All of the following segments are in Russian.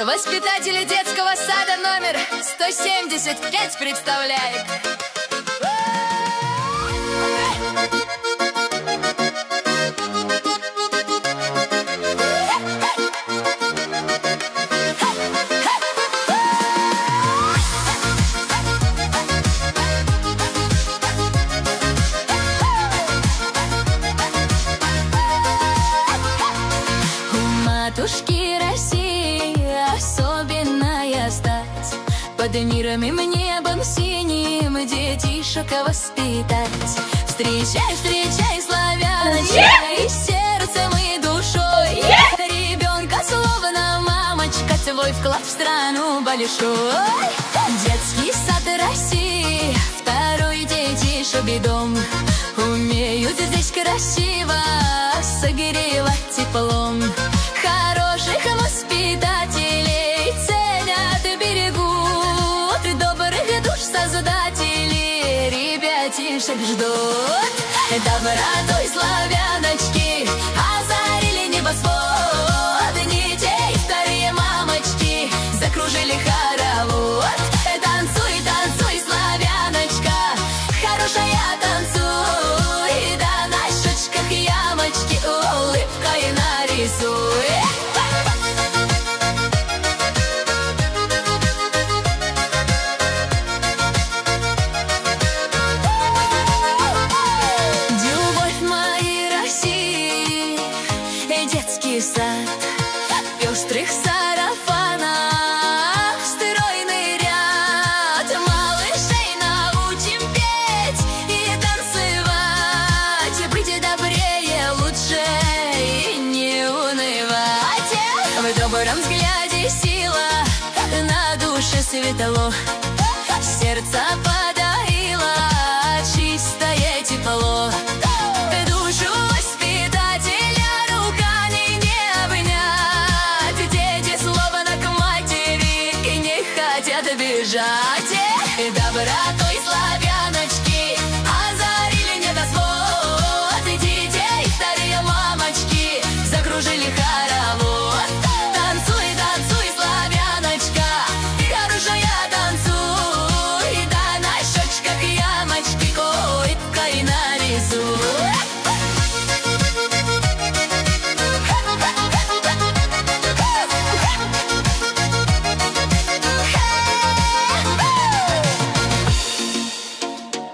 Воспитатели детского сада номер 175 представляет. Матушки России особенная стать, под миром и небом синим детишек воспитать. Встречай, встречай, славяночка, и сердцем, и душой ребенка, словно мамочка, твой вклад в страну большой. Детский сад России, второй детишек дом, умеют здесь красиво согревать теплом. Хороших воспитателей ценят, берегут, добрых душ создатели ребятишек ждут. Добротой славяночки озарили небосвод, детей вторые мамочки закружили хоровод. Танцуй, танцуй, славяночка, хорошая танцуй, да на щечках ямочки улыбкой нарисуй. Детский сад, пестрых сарафанах, стройный ряд, малышей научим петь и танцевать, быть добрее, лучше и не унывать. В добром взгляде сила, на душе светло, сердце подарило чистое тепло. Бежать, добротой славяночки озарили небосвод, детей вторые мамочки закружили хоровод. Танцуй, танцуй, славяночка, хорошая танцуй, да на щечках ямочки улыбкой нарисуй.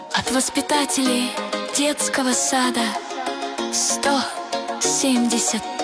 Воспитателей детского сада 175.